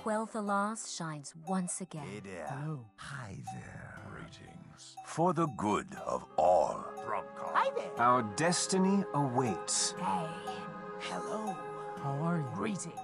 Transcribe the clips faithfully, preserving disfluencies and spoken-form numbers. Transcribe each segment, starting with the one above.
Quel'Thalas shines once again. Hey there. Hello. Hi there. Greetings. For the good of all. Thrumcon. Hi there. Our destiny awaits. Hey. Hello. How are you? Greetings.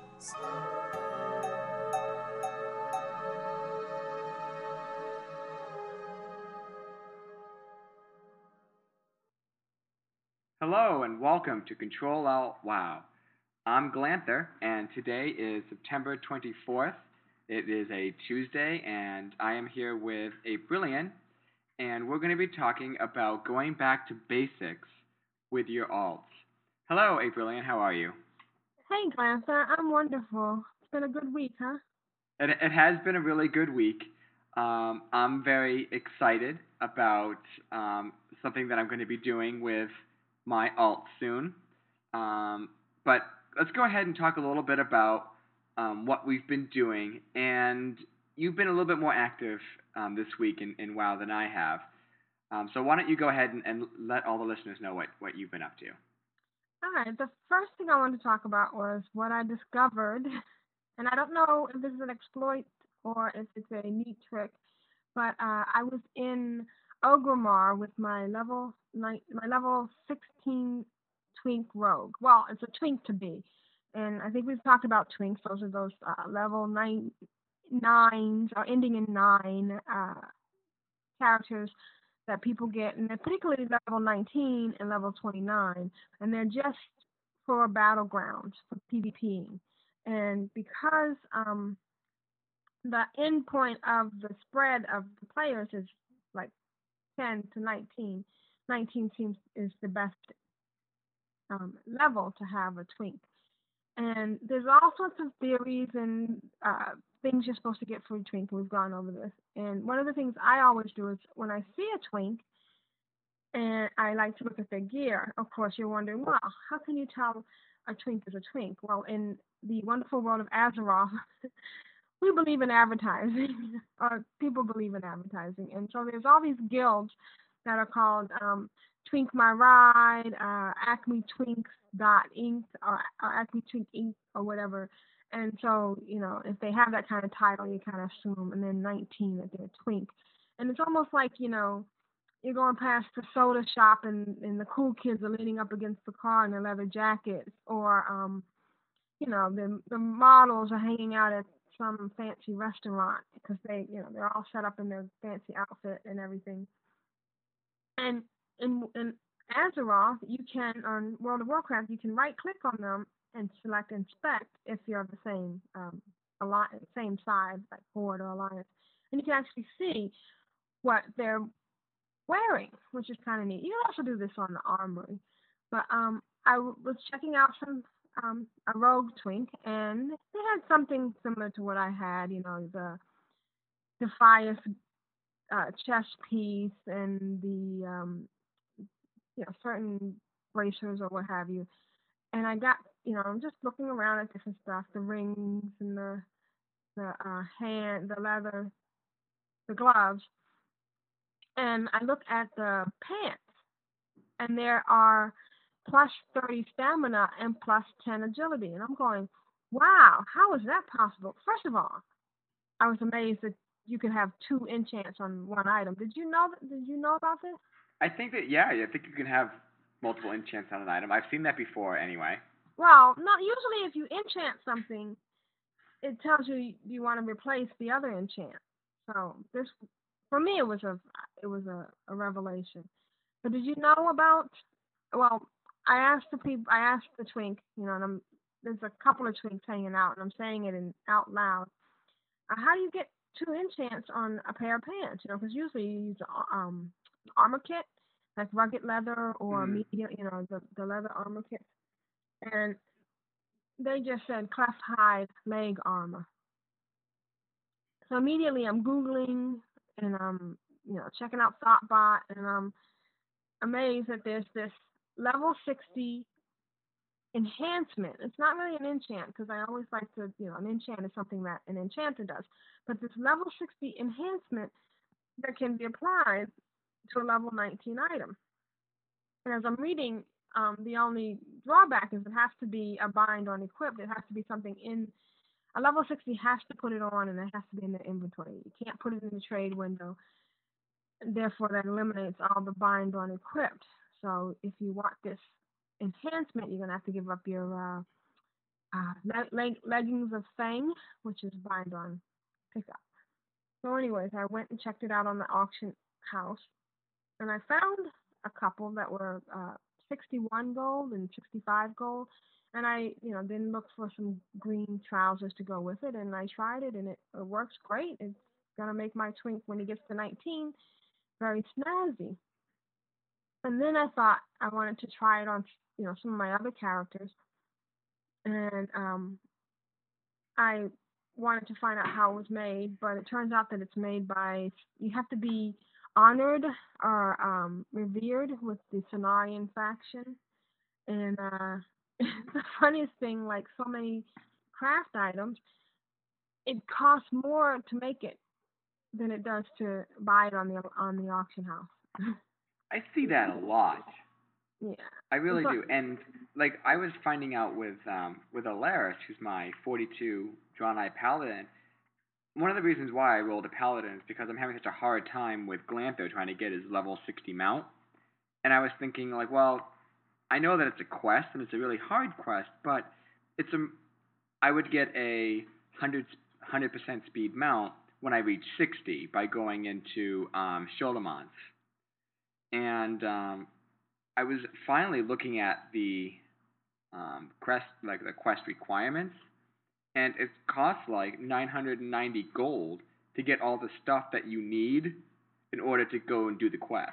Hello and welcome to Control Alt Wow. I'm Glanther, and today is September twenty-fourth. It is a Tuesday, and I am here with Aprillian, and we're going to be talking about going back to basics with your alts. Hello, Aprillian. How are you? Hey, Glanther. I'm wonderful. It's been a good week, huh? It, it has been a really good week. Um, I'm very excited about um, something that I'm going to be doing with my alt soon. Um, but let's go ahead and talk a little bit about um, what we've been doing. And you've been a little bit more active um, this week in, in WoW than I have. Um, so why don't you go ahead and, and let all the listeners know what, what you've been up to. All right. The first thing I wanted to talk about was what I discovered. And I don't know if this is an exploit or if it's a neat trick, but uh, I was in Orgrimmar with my level nine, my level sixteen twink rogue. Well, it's a twink to be, and I think we've talked about twinks. Those are those uh, level nine nines or ending in nine uh, characters that people get, and they're particularly level nineteen and level twenty-nine, and they're just for battlegrounds for PvPing. And because um, the end point of the spread of the players is like ten to nineteen, nineteen seems is the best um, level to have a twink. And there's all sorts of theories and uh, things you're supposed to get for a twink, and we've gone over this. And one of the things I always do is when I see a twink, and I like to look at their gear. Of course, you're wondering, well, how can you tell a twink is a twink? Well, in the wonderful world of Azeroth, we believe in advertising, or people believe in advertising. And so there's all these guilds that are called um, Twink My Ride, uh, Acme Twinks dot inc, or, or Acme Twink Inc, or whatever. And so, you know, if they have that kind of title, you kind of assume, and then nineteen that they're a twink. And it's almost like, you know, you're going past the soda shop and, and the cool kids are leaning up against the car in their leather jackets, or, um, you know, the the models are hanging out at some fancy restaurant because they, you know, they're all set up in their fancy outfit and everything. And in, in Azeroth, you can, on World of Warcraft, you can right click on them and select inspect if you're of the same, um, alliance, same side, like Horde or Alliance. And you can actually see what they're wearing, which is kind of neat. You can also do this on the Armory. But um, I w- was checking out some um, a rogue twink, and they had something similar to what I had. You know, the Defias uh, chest piece and the um, you know certain bracers or what have you. And I got, you know, I'm just looking around at different stuff, the rings and the the uh, hand, the leather, the gloves. And I look at the pants, and there are plus thirty stamina and plus ten agility. And I'm going, wow, how is that possible? First of all, I was amazed that you could have two enchants on one item. Did you know that, did you know about this? I think that, yeah, I think you can have multiple enchants on an item. I've seen that before anyway. Well, not usually if you enchant something, it tells you you want to replace the other enchant. So this, for me, it was a it was a, a revelation. But did you know about? Well, I asked the people. I asked the twink. You know, and I'm, there's a couple of twinks hanging out, and I'm saying it in out loud. Uh, how do you get two enchants on a pair of pants? You know, because usually you use um armor kit, like rugged leather or Mm. medium. You know, the the leather armor kit. And they just said cleft hide leg armor. So immediately I'm Googling and I'm, you know, checking out Thoughtbot, and I'm amazed that there's this level sixty enhancement. It's not really an enchant because I always like to, you know, an enchant is something that an enchanter does. But this level sixty enhancement that can be applied to a level nineteen item. And as I'm reading, um, the only drawback is it has to be a bind on equipped. It has to be something in a level sixty has to put it on, and it has to be in the inventory. You can't put it in the trade window. Therefore, that eliminates all the bind on equipped. So if you want this enhancement, you're gonna have to give up your uh, uh, leg- leg- leggings of Fang, which is bind on pickup. So, anyways, I went and checked it out on the auction house, and I found a couple that were uh, sixty-one gold and sixty-five gold. And I, you know, then looked for some green trousers to go with it, and I tried it, and it, it works great. It's gonna make my twink when he gets to nineteen very snazzy. And then I thought I wanted to try it on, you know, some of my other characters, and um, I wanted to find out how it was made, but it turns out that it's made by, you have to be honored or um, revered with the Cenarian faction. And uh, the funniest thing, like so many craft items, it costs more to make it than it does to buy it on the on the auction house. I see that a lot. Yeah. I really It's do. like- And like I was finding out with um with Alaris, who's my forty-two Draenei Paladin. One of the reasons why I rolled a Paladin is because I'm having such a hard time with Glantho trying to get his level sixty mount. And I was thinking like, well, I know that it's a quest and it's a really hard quest, but it's a I would get a hundred hundred percent speed mount when I reach sixty by going into um Sholemans. And um I was finally looking at the um quest like the quest requirements, and it costs like nine hundred ninety gold to get all the stuff that you need in order to go and do the quest.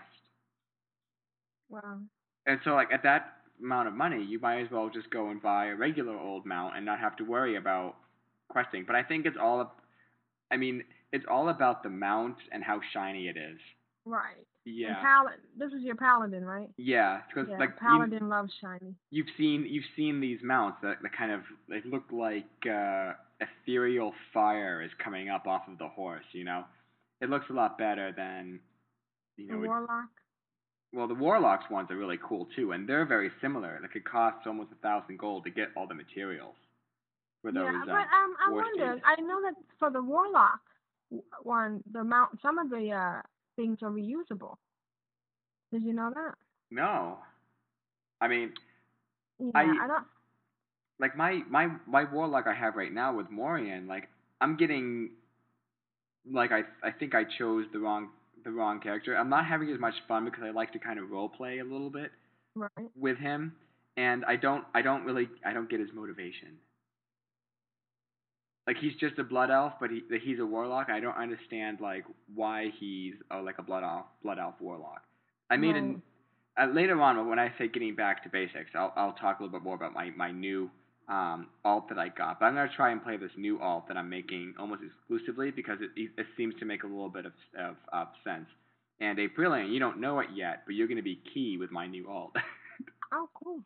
Wow. And so, like, at that amount of money, you might as well just go and buy a regular old mount and not have to worry about questing. But I think it's all, I mean, it's all about the mount and how shiny it is. Right. Yeah. And Pal- this is your Paladin, right? Yeah, because Yeah, like Paladin you, loves shiny. you've seen you've seen these mounts that, that kind of they look like uh, ethereal fire is coming up off of the horse. You know, it looks a lot better than you The know. it- Warlock. Well, the Warlocks ones are really cool too, and they're very similar. Like it costs almost a thousand gold to get all the materials for those. Yeah, uh, but um, I war wonder. stages. I know that for the Warlock one, the mount, some of the uh things are reusable. Did you know that? No, I mean, Yeah, I I don't. like my my my Warlock I have right now with Morian. Like I'm getting, like I I think I chose the wrong the wrong character. I'm not having as much fun because I like to kind of role play a little bit Right. with him, and I don't I don't really I don't get his motivation. Like he's just a blood elf, but he he's a warlock. I don't understand like why he's uh, like a blood elf blood elf warlock. I made Right. an uh, later on when I say getting back to basics, I'll I'll talk a little bit more about my my new um alt that I got. But I'm gonna try and play this new alt that I'm making almost exclusively because it it seems to make a little bit of of, of sense. And Aprilian, you don't know it yet, but you're gonna be key with my new alt. Oh, cool.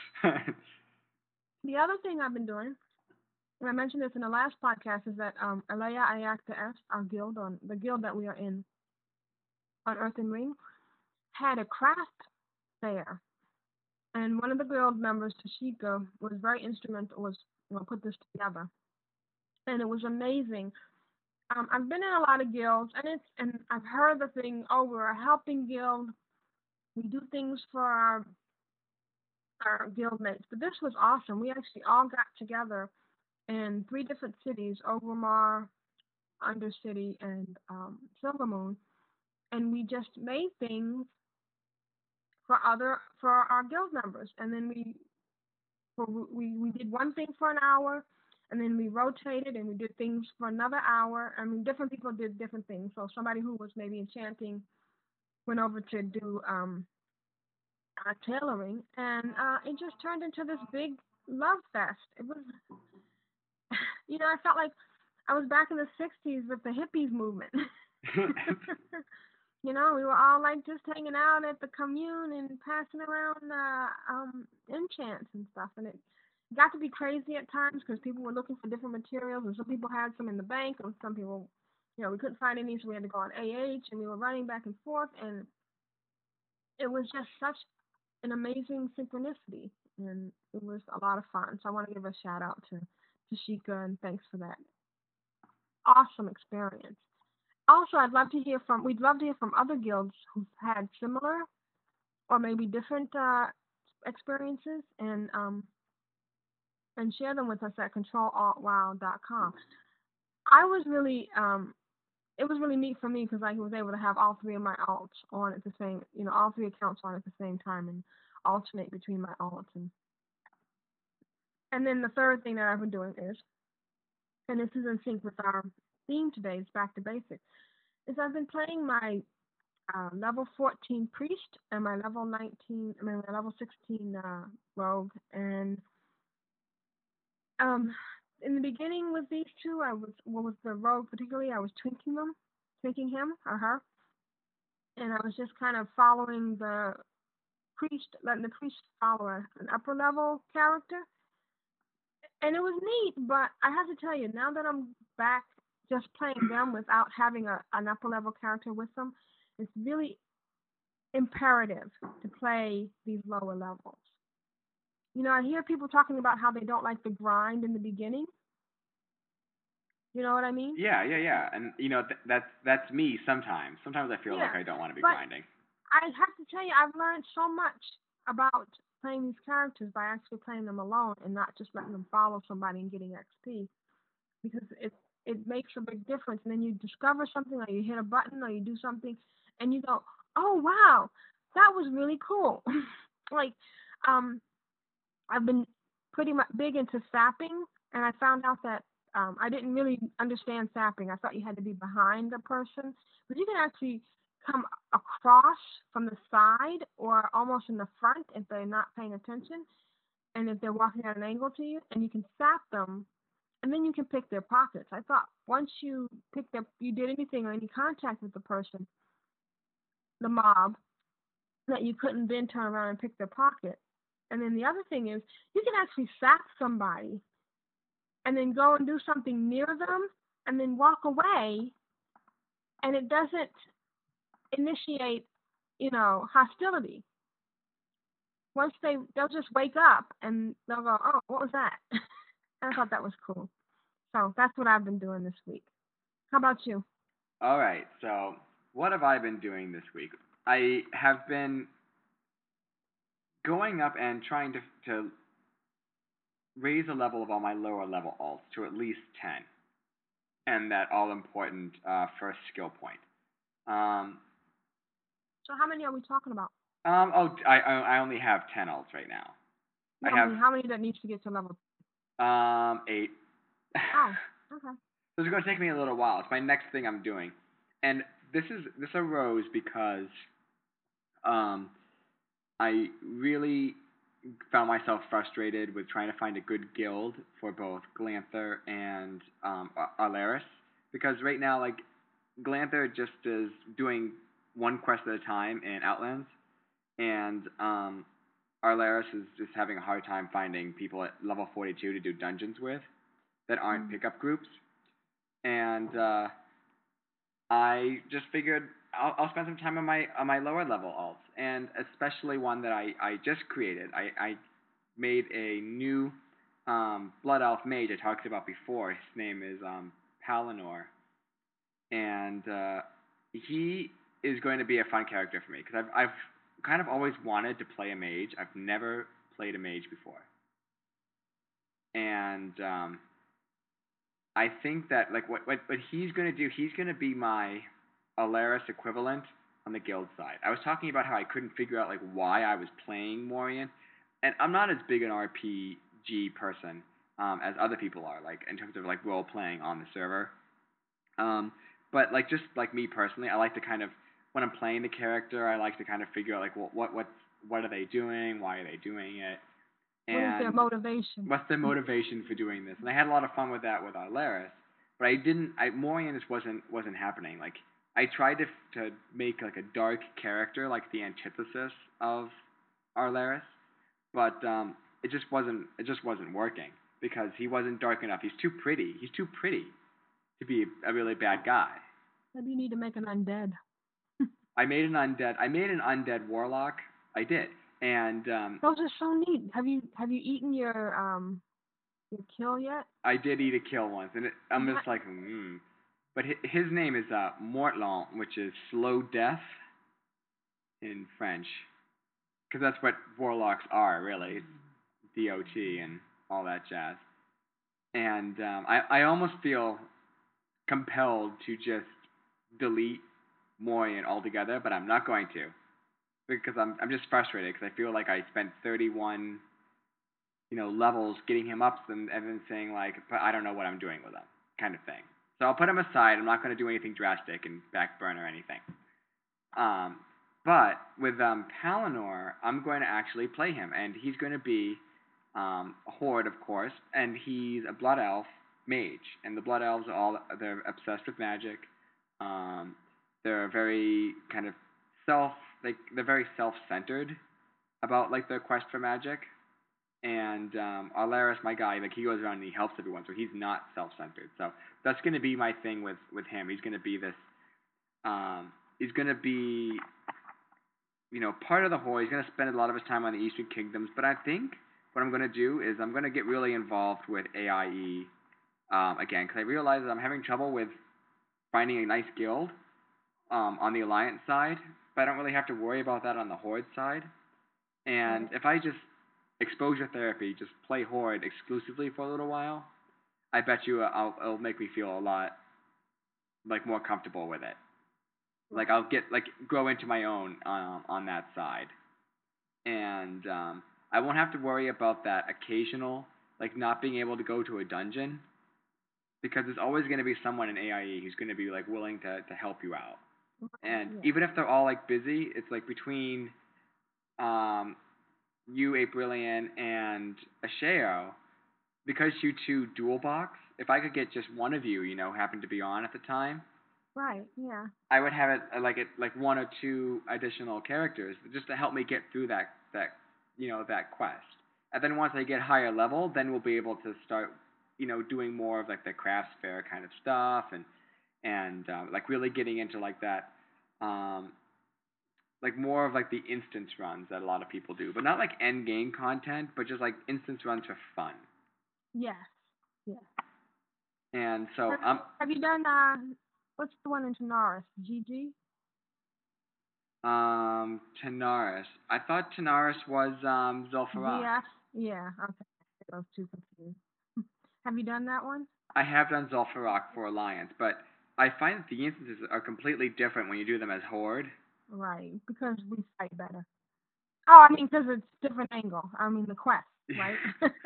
The other thing I've been doing, and I mentioned this in the last podcast, is that um, Alea Ayakta S, our guild, on the guild that we are in on Earth and Ring, had a craft fair, and one of the guild members, Tashika, was very instrumental. Was you know, put this together, and it was amazing. Um, I've been in a lot of guilds, and it's and I've heard the thing. Oh, we're a helping guild. We do things for our our guild mates, but this was awesome. We actually all got together in three different cities: Overmar, Undercity, and um, Silvermoon, and we just made things for other for our guild members. And then we for, we we did one thing for an hour, and then we rotated and we did things for another hour. I mean, different people did different things. So somebody who was maybe enchanting went over to do um, uh, tailoring, and uh, it just turned into this big love fest. It was, you know, I felt like I was back in the sixties with the hippies movement. You know, we were all like just hanging out at the commune and passing around uh, um, enchants and stuff, and it got to be crazy at times because people were looking for different materials, and some people had some in the bank, and some people, you know, we couldn't find any, so we had to go on A H, and we were running back and forth, and it was just such an amazing synchronicity, and it was a lot of fun. So I want to give a shout out to Tashika, and thanks for that awesome experience. Also, I'd love to hear from, we'd love to hear from other guilds who've had similar or maybe different uh, experiences, and um, and share them with us at control alt wow dot com. I was really, um, it was really neat for me because I was able to have all three of my alts on at the same, you know, all three accounts on at the same time and alternate between my alts. And and then the third thing that I've been doing is, and this is in sync with our theme today, it's back to basics, is I've been playing my uh, level fourteen priest and my level nineteen, I mean my level sixteen uh, rogue. And um, in the beginning with these two, I was, well, with the rogue particularly, I was twinking them, twinking him or her, and I was just kind of following the priest, letting the priest follow an upper level character. And it was neat, but I have to tell you, now that I'm back just playing them without having a, an upper level character with them, it's really imperative to play these lower levels. You know, I hear people talking about how they don't like the grind in the beginning. You know what I mean? Yeah, yeah, yeah. And, you know, th- that's that's me sometimes. Sometimes I feel Yeah, like I don't want to be but grinding. I have to tell you, I've learned so much about playing these characters by actually playing them alone and not just letting them follow somebody and getting X P, because it it makes a big difference. And then you discover something, or you hit a button, or you do something, and you go, "Oh wow, that was really cool!" Like, um, I've been pretty much big into sapping, and I found out that um, I didn't really understand sapping. I thought you had to be behind a person, but you can actually come across from the side or almost in the front if they're not paying attention, and if they're walking at an angle to you, and you can sap them, and then you can pick their pockets. I thought once you picked up, you did anything or any contact with the person, the mob, that you couldn't then turn around and pick their pocket. And then the other thing is, you can actually sap somebody and then go and do something near them and then walk away, and it doesn't initiate, you know, hostility. Once they, they'll just wake up and they'll go, "Oh, what was that?" And I thought that was cool. So that's what I've been doing this week. How about you? All right, so what have I been doing this week? I have been going up and trying to to raise the level of all my lower level alts to at least ten, and that all important uh, first skill point. Um, So how many are we talking about? um, oh, I I only have ten alts right now. How I have many, how many that needs to get to level? um eight. Oh, okay. So it's going to take me a little while. It's my next thing I'm doing, and this is this arose because um I really found myself frustrated with trying to find a good guild for both Glanther and um, Arlaris, because right now, like, Glanther just is doing one quest at a time in Outlands, and um, Arlaris is just having a hard time finding people at level forty-two to do dungeons with that aren't Mm. pickup groups, and uh, I just figured I'll, I'll spend some time on my on my lower level alts, and especially one that I, I just created. I, I made a new um, Blood Elf mage I talked about before. His name is um, Palinor, and uh, he is going to be a fun character for me because I've I've kind of always wanted to play a mage. I've never played a mage before, and um, I think that like what, what, what he's going to do, he's going to be my Alaris equivalent on the guild side. I was talking about how I couldn't figure out like why I was playing Morian, and I'm not as big an R P G person um, as other people are, like in terms of like role playing on the server. Um, but like just like me personally, I like to kind of when I'm playing the character, I like to kind of figure out like what what what what are they doing, why are they doing it, What is their and motivation? what's their motivation for doing this. And I had a lot of fun with that with Arlaris, but I didn't. I Morian just wasn't wasn't happening. Like I tried to to make like a dark character, like the antithesis of Arlaris, but um, it just wasn't it just wasn't working because he wasn't dark enough. He's too pretty. He's too pretty to be a really bad guy. Maybe you need to make an undead. I made an undead. I made an undead warlock. I did, and um, Those are so neat. Have you have you eaten your um You kill yet? I did eat a kill once, and it, I'm What? just like, hmm. But hi- his name is uh, Mortlant, which is slow death in French, because that's what warlocks are, really. It's D O T and all that jazz. And um, I, I almost feel compelled to just delete Moyen altogether, but I'm not going to, because I'm I'm just frustrated because I feel like I spent thirty-one, you know, levels getting him up and, and then saying like, but I don't know what I'm doing with him, kind of thing. So I'll put him aside. I'm not going to do anything drastic and backburn or anything. Um, but with um, Palinor, I'm going to actually play him, and he's going to be um, a horde, of course, and he's a blood elf mage, and the blood elves are all they're obsessed with magic. Um, they're very kind of self, like they're very self-centered about like their quest for magic. And um, Alaris, my guy, like he goes around and he helps everyone, so he's not self-centered. So that's going to be my thing with with him. He's going to be this. Um, he's going to be, you know, part of the whole. He's going to spend a lot of his time on the Eastern Kingdoms. But I think what I'm going to do is I'm going to get really involved with A I E um, again, because I realize that I'm having trouble with finding a nice guild um, on the Alliance side, but I don't really have to worry about that on the Horde side. And if I just exposure therapy, just play Horde exclusively for a little while, I bet you I'll, it'll make me feel a lot like more comfortable with it. Like I'll get like grow into my own um, on that side, and um, I won't have to worry about that occasional like not being able to go to a dungeon, because there's always going to be someone in A I E who's going to be like willing to to help you out. And Yeah. even if they're all like busy, it's like between um, you, Aprillian, and Asheo, because you two dual box, if I could get just one of you, you know, happen to be on at the time, Right. Yeah. I would have it uh, like it like one or two additional characters just to help me get through that that you know that quest. And then once I get higher level, then we'll be able to start you know doing more of like the crafts fair kind of stuff and and um, like really getting into like that um, like more of like the instance runs that a lot of people do, but not like end game content, but just like instance runs for fun. Yes. Yeah. And so Have, I'm have you done uh what's the one in Tanaris? G G? um Tanaris. I thought Tanaris was um Zul'Farrak. Yeah. Yeah. Okay. Those two confused. Have you done that one? I have done Zul'Farrak for Alliance, but I find that the instances are completely different when you do them as Horde. Right. Because we fight better. Oh, I mean, because it's different angle. I mean, the quest, right?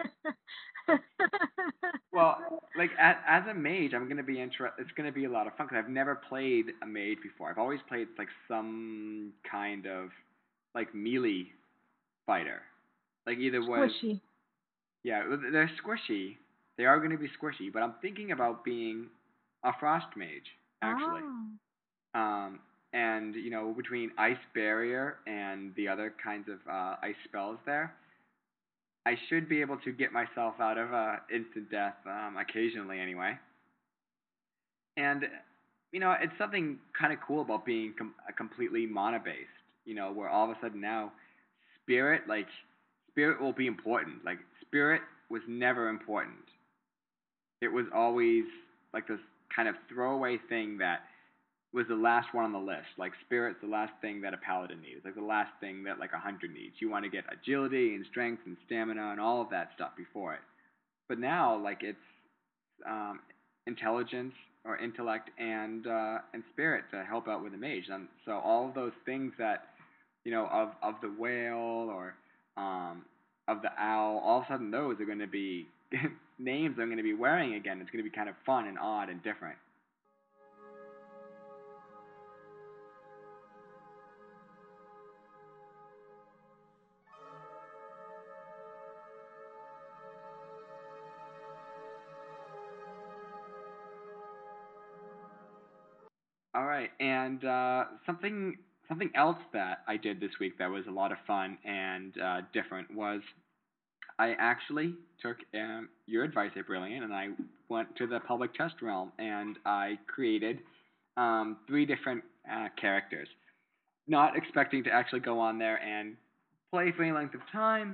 Well, like as, as a mage, I'm gonna be inter- It's gonna be a lot of fun because I've never played a mage before. I've always played like some kind of like melee fighter, like either was Squishy. yeah, they're squishy. They are gonna be squishy, but I'm thinking about being a frost mage actually. Oh. Um, and you know between ice barrier and the other kinds of uh, ice spells there, I should be able to get myself out of uh, instant death um, occasionally anyway. And you know, it's something kind of cool about being com- a completely mana based. You know, where all of a sudden now, spirit like spirit will be important. Like spirit was never important. It was always like this kind of throwaway thing that was the last one on the list. Like spirit's the last thing that a paladin needs. Like the last thing that like a hunter needs. You want to get agility and strength and stamina and all of that stuff before it. But now, like it's um, intelligence or intellect and uh, and spirit to help out with the mage. And so all of those things that you know of of the whale or um, of the owl, all of a sudden those are going to be names I'm going to be wearing again. It's going to be kind of fun and odd and different. All right, and uh, something something else that I did this week that was a lot of fun and uh, different was I actually took um, your advice, Brilliant, and I went to the public test realm and I created um, three different uh, characters, not expecting to actually go on there and play for any length of time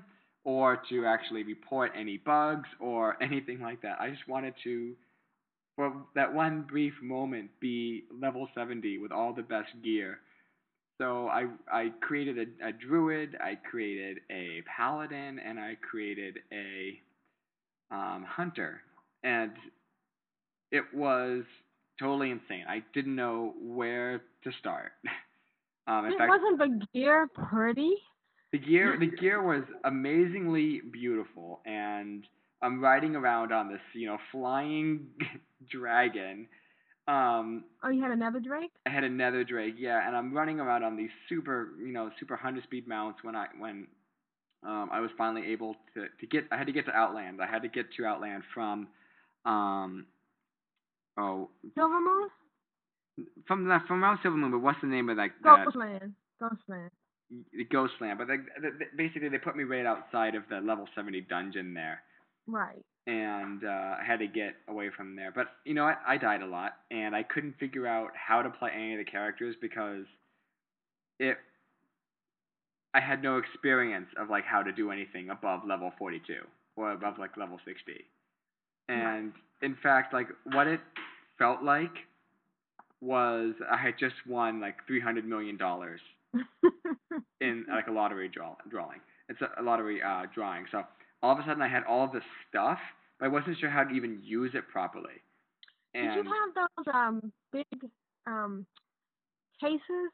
or to actually report any bugs or anything like that. I just wanted to, for that one brief moment, be level seventy with all the best gear. So I I created a, a druid, I created a paladin, and I created a um, hunter, and it was totally insane. I didn't know where to start. um, in It fact, wasn't the gear pretty? the gear the gear was amazingly beautiful, and I'm riding around on this, you know, flying dragon. Um, Oh, you had another Drake? I had a nether drake, yeah, and I'm running around on these super, you know, super hundred speed mounts when I when um, I was finally able to to get. I had to get to Outland. I had to get to Outland from um oh Silvermoon? from the, from Mount Silvermoon. But what's the name of that? that Ghostland. Ghostland. the Ghostland. But they, they, basically, they put me right outside of the level seventy dungeon there, Right. and uh, I had to get away from there. But you know what? I died a lot, and I couldn't figure out how to play any of the characters because it. I had no experience of like how to do anything above level forty-two or above like level sixty. And in fact, like what it felt like was I had just won like three hundred million dollars in like a lottery draw drawing. It's a, a lottery uh, drawing. So all of a sudden I had all of this stuff, but I wasn't sure how to even use it properly. And Did you have those um big um cases?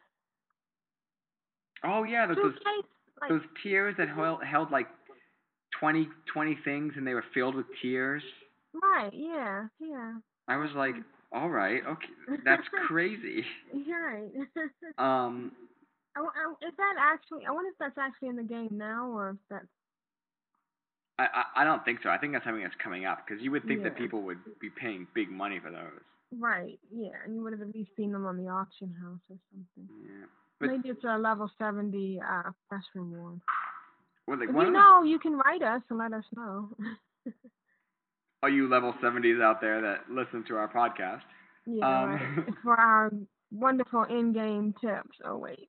oh yeah, those those, Suitcase? Like, those tiers that held, held like twenty, twenty things, and they were filled with tears. right, yeah, yeah. I was like, all right, okay, that's crazy. You're right. Um, I, I, is that actually, I wonder if that's actually in the game now, or if that's, I, I I don't think so. I think that's something that's coming up because you would think that Yeah. people would be paying big money for those. right, yeah, and you would have at least seen them on the auction house or something. Yeah, but Maybe it's a level seventy uh, press reward. well, like If one you of the, know, you can write us and let us know. all you level seventies out there that listen to our podcast. yeah, Um, right. For our wonderful in-game tips. Oh, wait.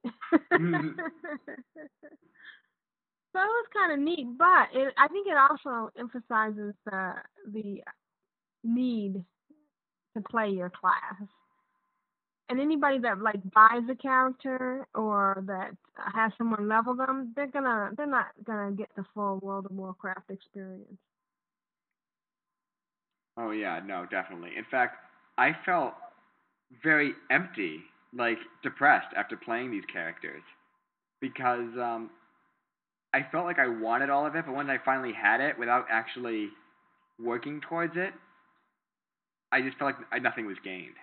So it was kind of neat, but it, I think it also emphasizes the the need to play your class. And anybody that like buys a character or that has someone level them, they're gonna they're not gonna get the full World of Warcraft experience. Oh yeah, no, definitely. In fact, I felt very empty, like depressed after playing these characters because um, I felt like I wanted all of it, but once I finally had it without actually working towards it, I just felt like I, nothing was gained.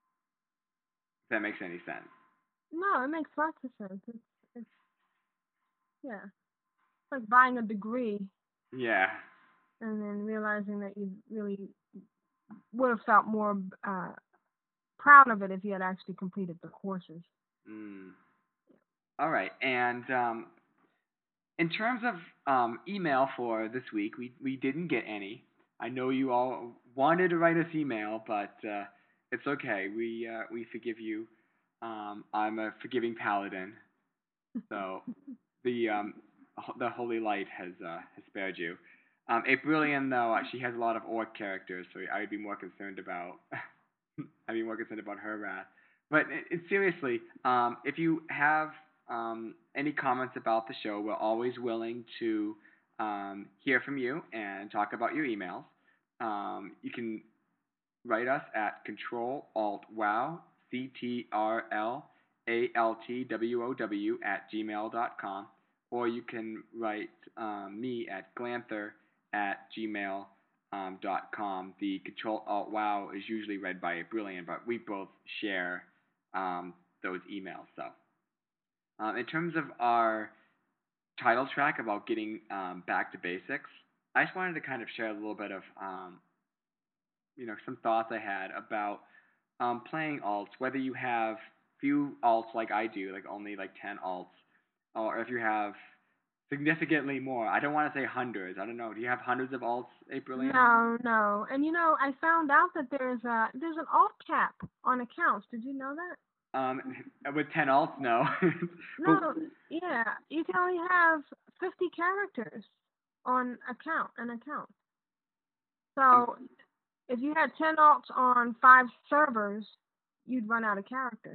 If that makes any sense. No, it makes lots of sense. It's it's yeah, it's like buying a degree Yeah. and then realizing that you really would have felt more uh, proud of it if you had actually completed the courses. Mm. All right, and um, in terms of um, email for this week, we we didn't get any. I know you all wanted to write us email, but uh, it's okay. We uh, we forgive you. Um, I'm a forgiving paladin, so the um, ho- the holy light has uh, has spared you. Um, Aprilian, though, uh, she has a lot of orc characters, so I'd be more concerned about I'd be more concerned about her wrath. But it, it, seriously, um, if you have um, any comments about the show, we're always willing to um, hear from you and talk about your emails. Um, you can write us at Control Alt Wow C T R L A L T W O W at gmail dot com, or you can write um, me at Glanther at gmail um, dot com. The Control Alt Wow is usually read by Brilliant, but we both share um, those emails. So, um, in terms of our title track about getting um, back to basics, I just wanted to kind of share a little bit of um, you know, some thoughts I had about um, playing alts, whether you have few alts like I do, like only like ten alts, or if you have significantly more. I don't want to say hundreds. I don't know. Do you have hundreds of alts, April? No, no. And you know, I found out that there's a there's an alt cap on accounts. Did you know that? Um, with ten alts, no. No, yeah. You can only have fifty characters. on account an account. Um, So if you had ten alts on five servers, you'd run out of characters.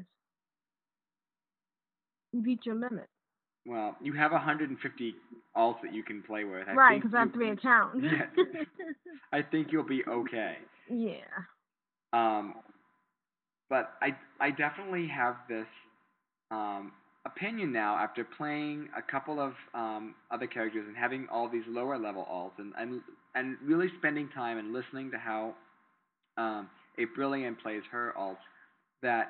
You beat your limit. well, you have one hundred fifty alts that you can play with. I Right, think because I have you, three accounts. yeah, I think you'll be okay. Yeah. Um, but I I definitely have this um, opinion now after playing a couple of um, other characters and having all these lower level alts and and, and really spending time and listening to how um, a Brilliant plays her alts, that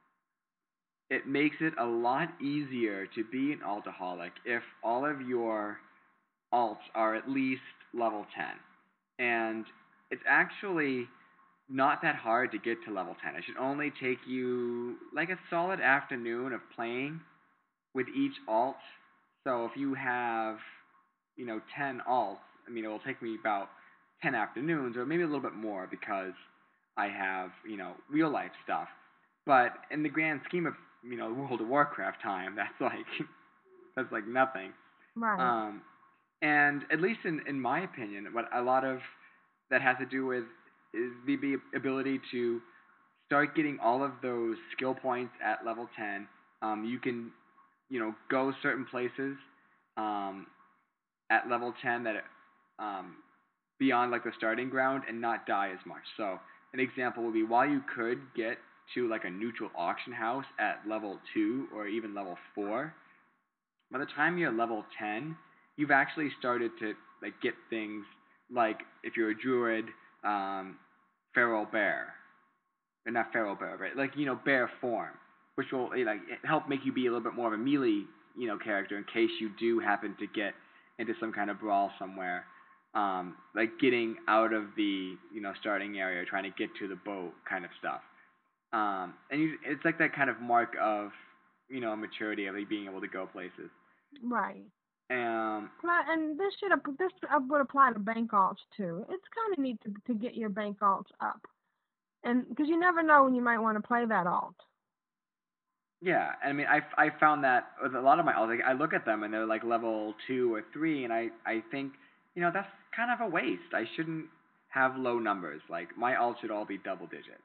it makes it a lot easier to be an altaholic if all of your alts are at least level ten. And it's actually not that hard to get to level ten. It should only take you like a solid afternoon of playing with each alt. So if you have, you know, ten alts, I mean, it will take me about ten afternoons or maybe a little bit more because I have, you know, real life stuff. But in the grand scheme of, you know, World of Warcraft time, that's like that's like nothing. Right. Um, and at least in, in my opinion, what a lot of that has to do with is the, the ability to start getting all of those skill points at level ten. Um, you can, you know, go certain places um, at level ten that um, beyond like the starting ground and not die as much. So an example would be while you could get to like a neutral auction house at level two or even level four, by the time you're level ten, you've actually started to like get things like if you're a druid, um, feral bear, or not feral bear, right? Like you know bear form, which will eh, like help make you be a little bit more of a melee you know character in case you do happen to get into some kind of brawl somewhere. Um, like getting out of the you know starting area, trying to get to the boat, kind of stuff. Um, and you, it's like that kind of mark of you know maturity of like, being able to go places. Right. Um, Pla- And this should ap- this uh, would apply to bank alts too. It's kind of neat to to get your bank alts up, and because you never know when you might want to play that alt. yeah, I mean, I, I found that with a lot of my alts, like, I look at them and they're like level two or three, and I, I think, you know, that's kind of a waste. I shouldn't have low numbers. Like, my alts should all be double digits.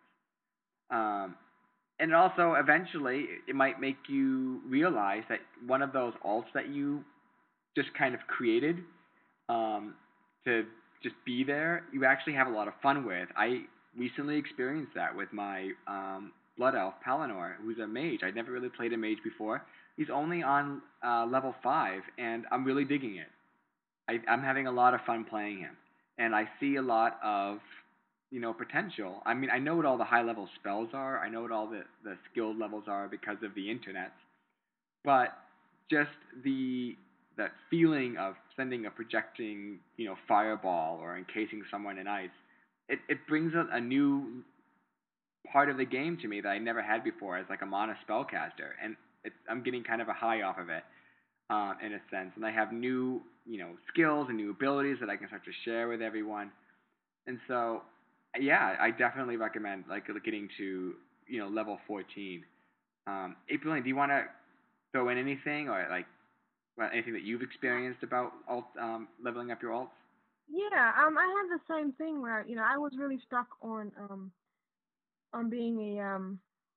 Um, and also, eventually, it might make you realize that one of those alts that you just kind of created um, to just be there, you actually have a lot of fun with. I recently experienced that with my um, Blood Elf, Palinor, who's a mage. I'd never really played a mage before. He's only on uh, level five, and I'm really digging it. I, I'm having a lot of fun playing him, and I see a lot of, you know, potential. I mean, I know what all the high-level spells are. I know what all the, the skilled levels are because of the internet. But just the that feeling of sending a projecting, you know, fireball or encasing someone in ice, it, it brings a, a new part of the game to me that I never had before as like a mana spellcaster, and it's, I'm getting kind of a high off of it, uh, in a sense. And I have new, you know, skills and new abilities that I can start to share with everyone. And so, yeah, I definitely recommend like getting to, you know, level fourteen. Um, April, do you want to throw in anything or like well, anything that you've experienced about alt, um, leveling up your alts? Yeah. Um, I had the same thing where you know I was really stuck on um on being a um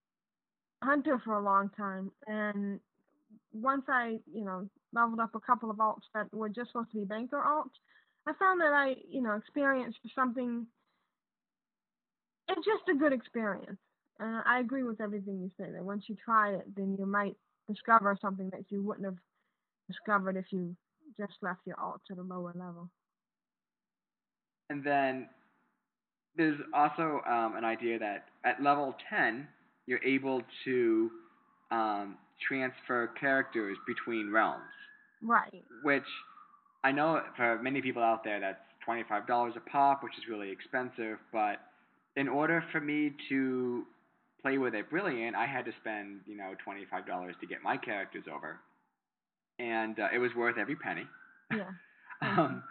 hunter for a long time, and once I you know leveled up a couple of alts that were just supposed to be banker alts, I found that I you know experienced something. It's just a good experience. Uh, I agree with everything you say. That once you try it, then you might discover something that you wouldn't have discovered if you just left your alts at a lower level. And then there's also um, an idea that at level ten, you're able to um, transfer characters between realms, Right. which I know for many people out there that's twenty-five dollars a pop, which is really expensive, but in order for me to play with a Brilliant, I had to spend, you know, twenty-five dollars to get my characters over. And uh, it was worth every penny. Yeah. um,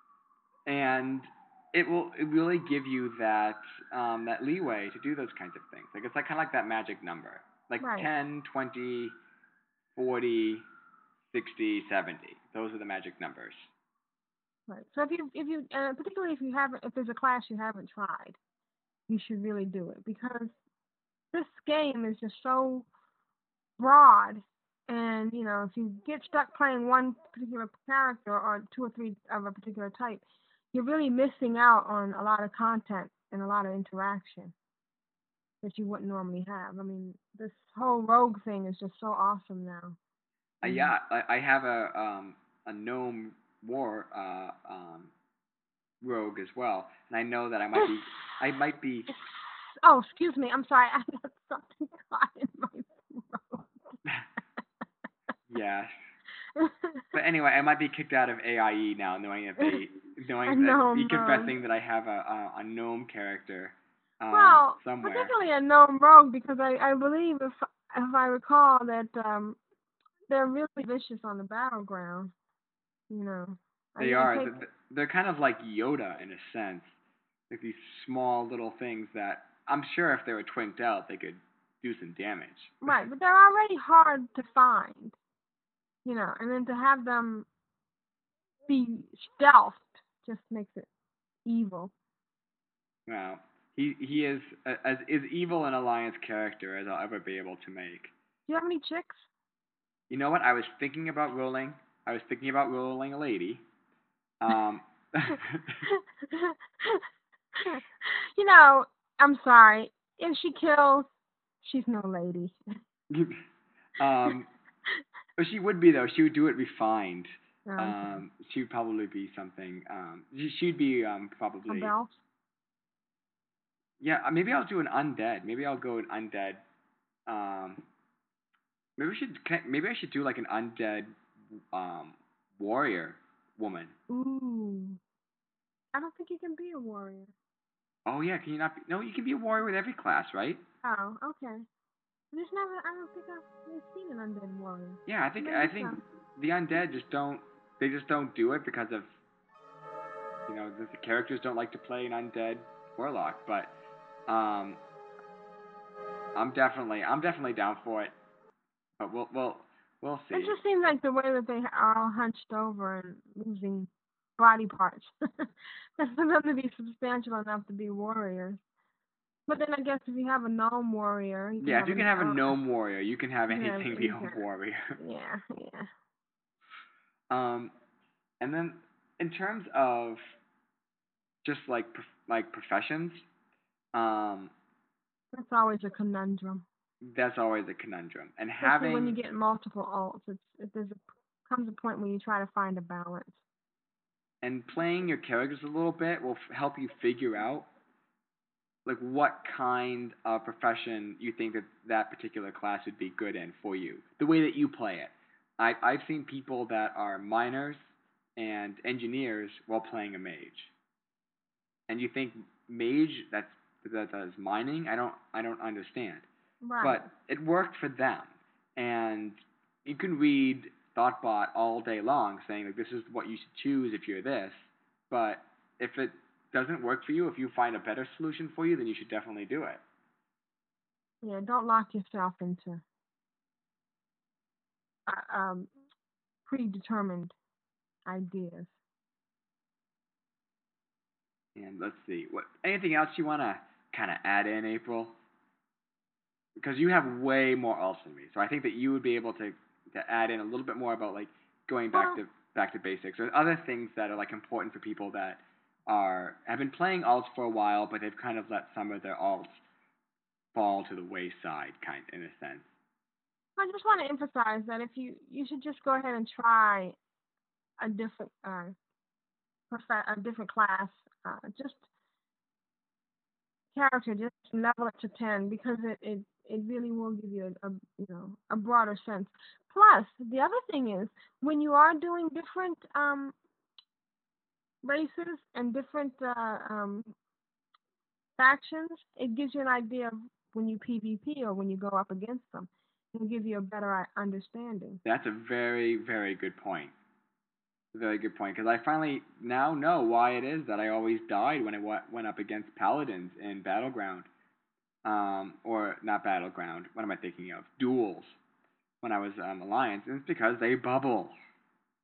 and it will it really give you that um, that leeway to do those kinds of things. Like it's like kind of like that magic number, like Right. ten, twenty, forty, sixty, seventy. Those are the magic numbers. Right. So if you if you uh, particularly if you haven't if there's a class you haven't tried, you should really do it because this game is just so broad. And you know, if you get stuck playing one particular character or two or three of a particular type, you're really missing out on a lot of content and a lot of interaction that you wouldn't normally have. I mean, this whole rogue thing is just so awesome now. Uh, Mm. yeah, I, I have a um a gnome war uh um rogue as well, and I know that I might be I might be Oh, excuse me. I'm sorry. I got something caught in my yes. throat. But anyway, I might be kicked out of A I E now, knowing that they A knowing that gnome me rogue. confessing that I have a a, a gnome character um, Well, somewhere. particularly a gnome rogue because I, I believe if if I recall that um they're really vicious on the battleground. You know. I They mean, are. take, Th- th- They're kind of like Yoda in a sense, like these small little things that I'm sure if they were twinked out, they could do some damage. right, but they're already hard to find. You know, and then to have them be stealthed just makes it evil. Well, he he is uh, as is evil an alliance character as I'll ever be able to make. Do you have any chicks? You know what? I was thinking about rolling. I was thinking about rolling a lady. Um. You know, I'm sorry. If she kills, she's no lady. um. But she would be though. She would do it refined. No, okay. Um. She would probably be something. Um. she- She'd be um A probably. bell? Yeah. uh, Maybe I'll do an undead. Maybe I'll go an undead. Um. Maybe we should. can I- Maybe I should do like an undead. Um. Warrior woman. Ooh. I don't think you can be a warrior. Oh yeah. Can you not? Be, no. You can be a warrior with every class, right? Oh, okay. I just never, I don't think I've really seen an undead warrior. Yeah. I think. Maybe I think so. the undead just don't. They just don't do it because of. You know, the, the characters don't like to play an undead warlock, but um, I'm definitely, I'm definitely down for it. But we'll, we'll, we'll see. It just seems like the way that they are all hunched over and losing body parts. That's for them to be substantial enough to be warriors. But then I guess if you have a gnome warrior, you can Yeah, have if you an can have a elf. gnome warrior, you can have You can have anything be a anything. warrior. Yeah, yeah. Um, and then in terms of just like prof- like professions, um, That's always a conundrum. that's always a conundrum. And Especially having when you get multiple alts, it's it, there's a comes a point where you try to find a balance. and playing your characters a little bit will f- help you figure out like what kind of profession you think that that particular class would be good in for you, the way that you play it. I, I've seen people that are miners and engineers while playing a mage, and you think mage that's that does mining? I don't I don't understand. Right. But it worked for them, and you can read ThoughtBot all day long saying like this is what you should choose if you're this, but if it doesn't work for you, if you find a better solution for you, then you should definitely do it. Yeah, don't lock yourself into uh, um, predetermined ideas. And let's see, what anything else you want to kind of add in, April? Because you have way more alts than me, so I think that you would be able to to add in a little bit more about like going back Well, to back to basics or other things that are like important for people that are have been playing alts for a while, but they've kind of let some of their alts fall to the wayside, kind in a sense. I just want to emphasize that if you you should just go ahead and try a different uh, prof- a different class, uh, just character, just level it to ten because it, it, it really will give you a, a you know a broader sense. Plus, the other thing is when you are doing different um, races and different uh, um, factions, it gives you an idea of when you PvP or when you go up against them. It'll give you a better uh, understanding. That's a very, very good point. Very good point, because I finally now know why it is that I always died when I w- went up against paladins in Battleground. Um, or not Battleground, what am I thinking of? Duels, when I was um, Alliance, and it's because they bubble.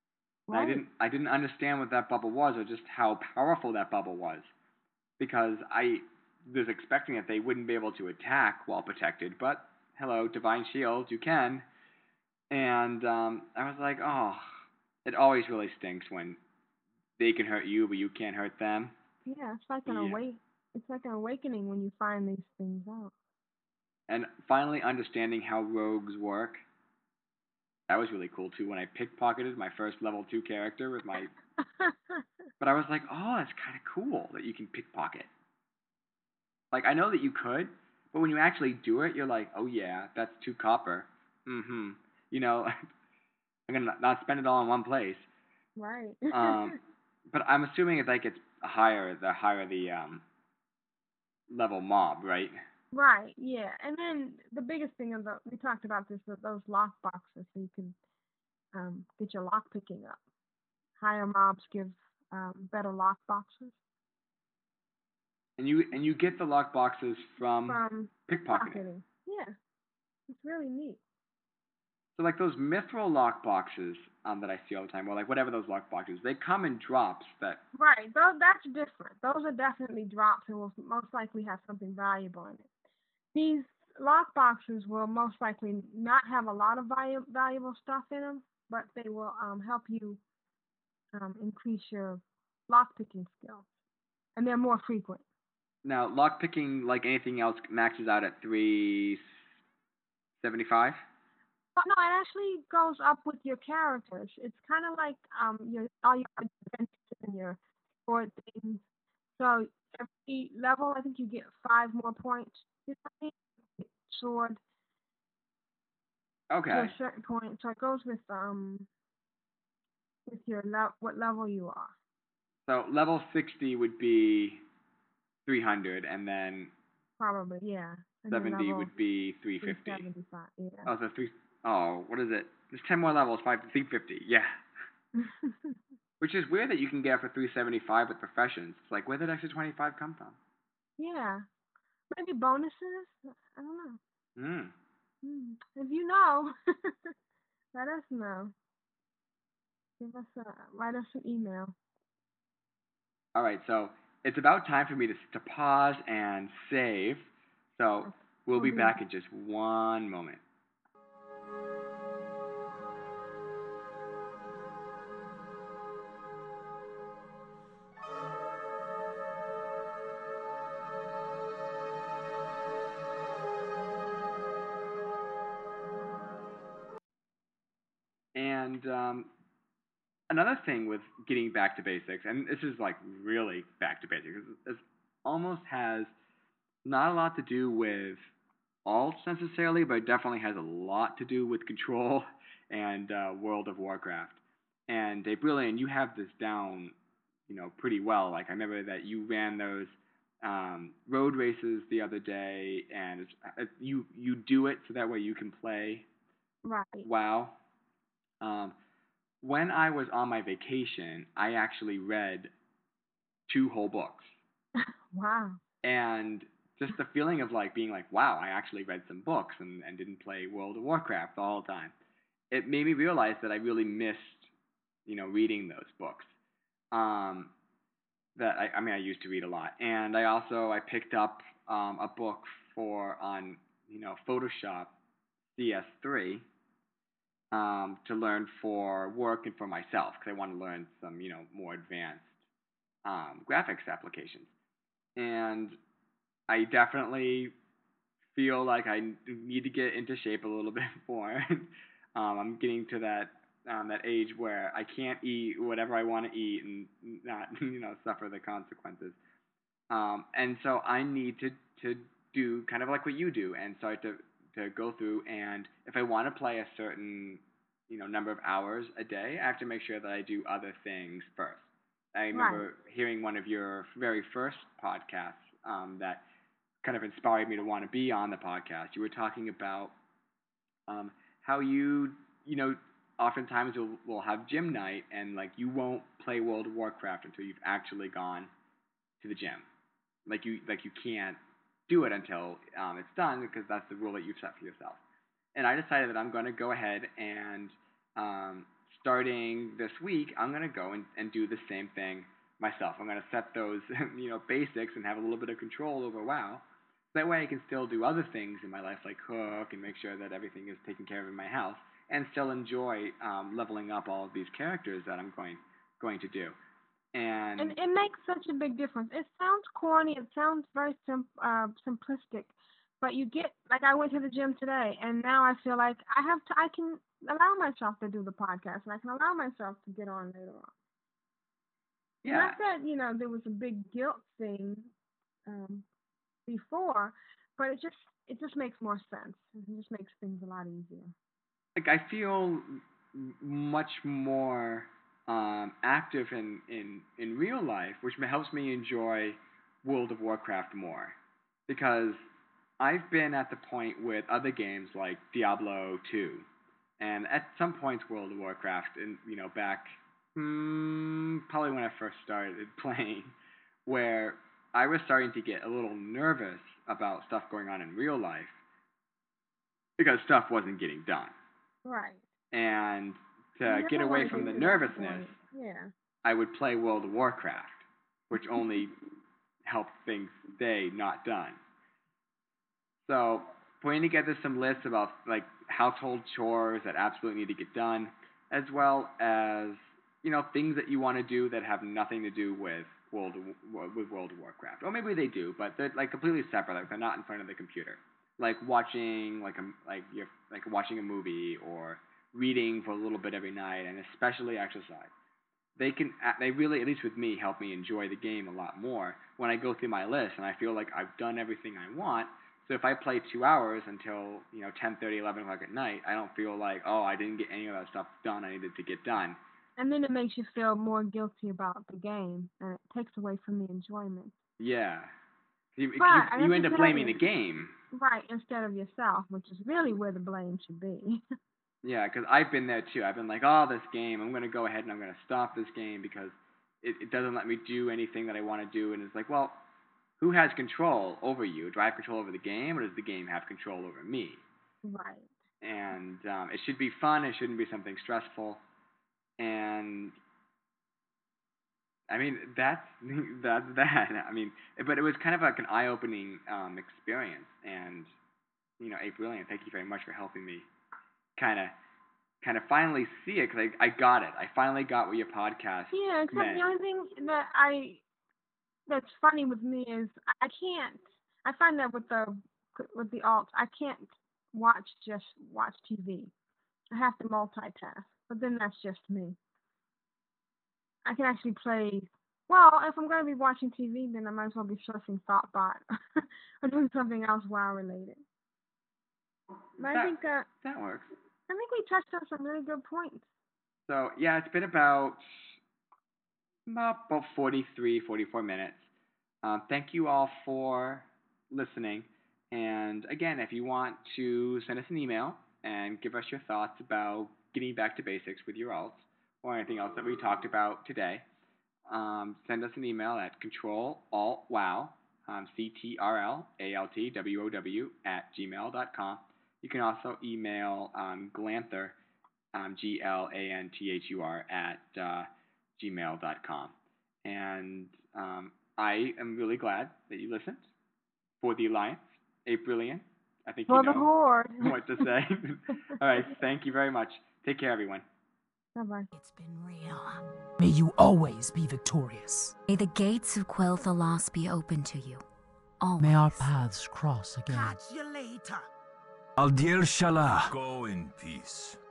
And I Right. didn't I didn't understand what that bubble was or just how powerful that bubble was, because I was expecting that they wouldn't be able to attack while protected, but hello, divine shield, you can. And um, I was like, oh, it always really stinks when they can hurt you, but you can't hurt them. Yeah, it's like an Yeah. awake. It's like an awakening when you find these things out. And finally understanding how rogues work, that was really cool too. When I pickpocketed my first level two character with my, but I was like, oh, that's kind of cool that you can pickpocket. Like, I know that you could, but when you actually do it, you're like, oh yeah, that's two copper. Mm-hmm. You know, I'm gonna not spend it all in one place. Right. Um, but I'm assuming if that gets higher, the higher the um level mob, right? Right, yeah. And then the biggest thing of the we talked about this with those lock boxes, so you can um get your lock picking up. Higher mobs give um better lock boxes And you and you get the lock boxes from from pickpocketing. pocketing. Yeah, it's really neat. So like those mithril lock boxes um that I see all the time, or like whatever those lock boxes, they come in drops that. Right, those that's different. Those are definitely drops and will most likely have something valuable in it. These lock boxes will most likely not have a lot of valu- valuable stuff in them, but they will um help you um increase your lock picking skills, and they're more frequent. Now lock picking, like anything else, maxes out at three seventy-five. But no, it actually goes up with your characters. It's kind of like um your all your adventures and your sport things. So every level, I think you get five more points. You know what I mean? Sword to Okay. a certain point. So it goes with um with your le- what level you are. So level sixty would be three hundred, and then Probably, yeah. And then seventy level would be three three fifty. seventy-five, yeah. Oh, so three. Oh, what is it? There's ten more levels, five to three fifty. Yeah. Which is weird that you can get for three seventy-five with professions. It's like, where did extra twenty-five come from? Yeah. Maybe bonuses? I don't know. Hmm. Hmm. If you know, let us know. Give us a write us an email. All right, so it's about time for me to to pause and save. So we'll be Mhm. back in just one moment. And um, another thing with getting back to basics, and this is like really back to basics, it almost has not a lot to do with alts necessarily, but it definitely has a lot to do with Control and uh, World of Warcraft. And Dave Brilliant, you have this down, you know, pretty well. Like I remember that you ran those um, road races the other day, and it's, it, you you do it so that way you can play Right. WoW. Um, when I was on my vacation, I actually read two whole books. Wow. And just the feeling of like being like, wow, I actually read some books and, and didn't play World of Warcraft the whole time. It made me realize that I really missed, you know, reading those books. Um, that I, I mean, I used to read a lot, and I also I picked up um, a book for on you know Photoshop C S three um, to learn for work and for myself because I want to learn some you know more advanced um, graphics applications. And I definitely feel like I need to get into shape a little bit more. um, I'm getting to that um, that age where I can't eat whatever I want to eat and not you know suffer the consequences. Um, and so I need to to do kind of like what you do and start to to go through, and if I want to play a certain you know number of hours a day, I have to make sure that I do other things first. I remember Right. hearing one of your very first podcasts um, that kind of inspired me to want to be on the podcast. You were talking about um, how you, you know, oftentimes will will have gym night and like you won't play World of Warcraft until you've actually gone to the gym. Like you like you can't do it until um, it's done because that's the rule that you've set for yourself. And I decided that I'm going to go ahead and um, starting this week, I'm going to go and, and do the same thing myself. I'm going to set those, you know, basics and have a little bit of control over WoW. That way I can still do other things in my life, like cook and make sure that everything is taken care of in my house, and still enjoy um, leveling up all of these characters that I'm going going to do. And, and it makes such a big difference. It sounds corny. It sounds very sim- uh, simplistic. But you get, like I went to the gym today, and now I feel like I have to, I can allow myself to do the podcast, and I can allow myself to get on later on. Yeah. Not that, you know, there was a big guilt thing um, before, but it just, it just makes more sense. It just makes things a lot easier. Like, I feel much more um, active in, in, in real life, which helps me enjoy World of Warcraft more. Because I've been at the point with other games like Diablo two, and at some points World of Warcraft, and you know, back hmm, probably when I first started playing, where I was starting to get a little nervous about stuff going on in real life because stuff wasn't getting done. Right. And to get away from the nervousness, yeah. I would play World of Warcraft, which only helped things stay not done. So, putting together some lists about like household chores that absolutely need to get done, as well as, you know, things that you want to do that have nothing to do with World of, with World of Warcraft, or maybe they do, but they're like completely separate. Like they're not in front of the computer. Like watching like a like you're like watching a movie or reading for a little bit every night, and especially exercise. They can they really, at least with me, help me enjoy the game a lot more when I go through my list and I feel like I've done everything I want. So if I play two hours until, you know, ten thirty, eleven o'clock at night, I don't feel like, oh, I didn't get any of that stuff done I needed to get done. And then it makes you feel more guilty about the game, and it takes away from the enjoyment. Yeah. You, but you, you end up blaming you, the game. Right, instead of yourself, which is really where the blame should be. Yeah, because I've been there too. I've been like, oh, this game, I'm going to go ahead and I'm going to stop this game because it, it doesn't let me do anything that I want to do. And it's like, well, who has control over you? Do I have control over the game, or does the game have control over me? Right. And um, it should be fun. It shouldn't be something stressful. And I mean, that's that's that. I mean, but it was kind of like an eye-opening um, experience. And you know, Aprilian, thank you very much for helping me kind of kind of finally see it, because I, I got it. I finally got what your podcast yeah, except meant. The only thing that I that's funny with me is I can't. I find that with the with the alt, I can't watch just watch T V. I have to multitask, but then that's just me. I can actually play. Well, if I'm going to be watching T V, then I might as well be surfing ThoughtBot or doing something else WoW related. But that, I think uh, that works. I think we touched on some really good points. So yeah, it's been about about, about forty-three, forty-four minutes. Um, thank you all for listening. And again, if you want to send us an email and give us your thoughts about getting back to basics with your alts or anything else that we talked about today, um, send us an email at control alt wow, um, C T R L A L T W O W at gmail dot com. You can also email um, Glanther, um, G L A N T H U R, at uh, gmail dot com. And um, I am really glad that you listened. For the Alliance, Aprilian, I think For you know the Horde. what to say. All right, thank you very much. Take care, everyone. Bye-bye. It's been real. May you always be victorious. May the gates of Quel'Thalas be open to you. Always. May our paths cross again. Catch you later. Aldir Shalah. Go in peace.